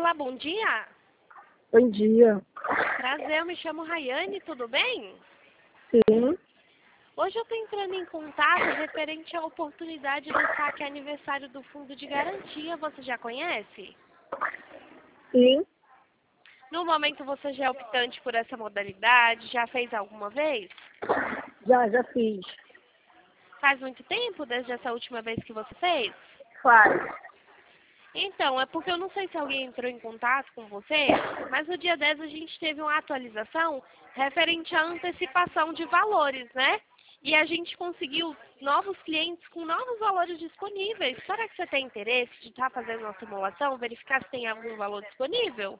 Olá, bom dia. Bom dia. Prazer, eu me chamo Rayane, tudo bem? Sim, Hoje eu estou entrando em contato referente à oportunidade do saque aniversário do Fundo de Garantia. Você já conhece? sim. No momento você já é optante por essa modalidade? Já fez alguma vez? Já fiz. Faz muito tempo desde essa última vez que você fez? Faz. Então, é porque eu não sei se alguém entrou em contato com você, mas no dia 10 a gente teve uma atualização referente à antecipação de valores, né? E a gente conseguiu novos clientes com novos valores disponíveis. Será que você tem interesse de estar fazendo uma simulação, verificar se tem algum valor disponível?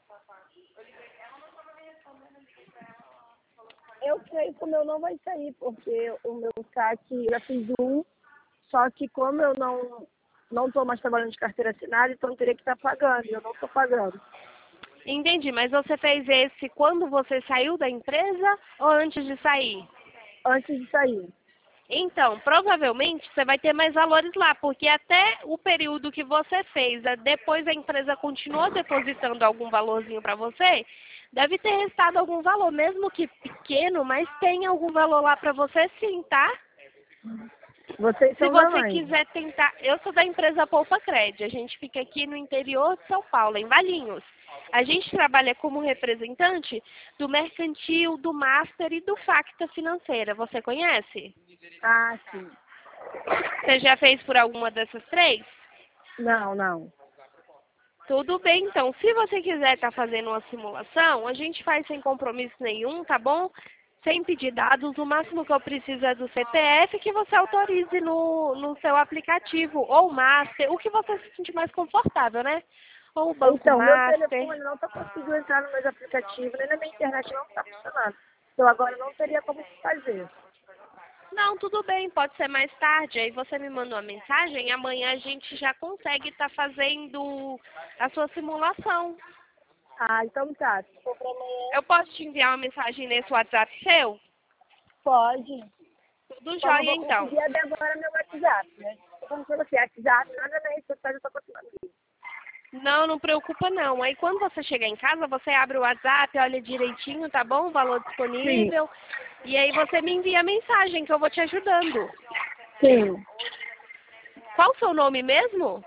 Eu sei que o meu não vai sair, porque o meu saque, já fiz um, só que como eu não estou mais trabalhando de carteira assinada, então eu teria que estar pagando, e eu não estou pagando. Entendi, mas você fez esse quando você saiu da empresa ou antes de sair? Antes de sair. Então, provavelmente você vai ter mais valores lá, porque até o período que você fez, depois a empresa continuou depositando algum valorzinho para você, deve ter restado algum valor, mesmo que pequeno, mas tem algum valor lá para você sim, tá? Vocês Se são da você mãe. quiser tentar, eu sou da empresa Poupa Cred, a gente fica aqui no interior de São Paulo, em Valinhos. A gente trabalha como representante do Mercantil, do Master e do Facta Financeira. Você conhece? Ah, sim. Você já fez por alguma dessas três? Não. Tudo bem, então. Se você quiser estar fazendo uma simulação, a gente faz sem compromisso nenhum, tá bom? Sem pedir dados, o máximo que eu preciso é do CPF que você autorize no seu aplicativo, ou Master, o que você se sentir mais confortável, né? Ou o Banco Então, meu Master. telefone não está conseguindo entrar nos meus aplicativos, nem na minha internet não está funcionando. Então agora não teria como fazer. Não, tudo bem, pode ser mais tarde. Aí você me manda uma mensagem, amanhã a gente já consegue estar fazendo a sua simulação. Ah, então tá. Se for para amanhã, Eu posso te enviar uma mensagem nesse WhatsApp seu? pode. Tudo Só não jóia, vou então. conseguir abrir agora meu WhatsApp, né? Tô falando pra você, WhatsApp, nada nem isso, eu tô continuando aqui. Não, não preocupa não. Aí quando você chegar em casa, você abre o WhatsApp, olha direitinho, tá bom? O valor Sim, disponível. E aí você me envia a mensagem que eu vou te ajudando. sim. Qual o seu nome mesmo?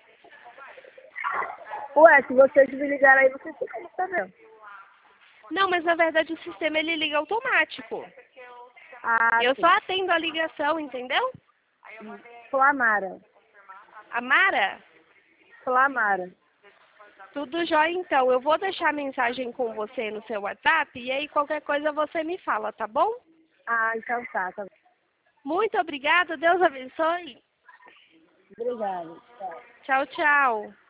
Ué, se vocês me ligarem aí, vocês ficam sabendo. Não, mas na verdade o sistema ele liga automático. Ah, Eu só sim. atendo a ligação, entendeu? Flamara. A Mara? Flamara. Tudo jóia então. Eu vou deixar a mensagem com você no seu WhatsApp e aí qualquer coisa você me fala, tá bom? Ah, então tá. Muito obrigada, Deus abençoe. Obrigada. Tchau. Tchau, tchau.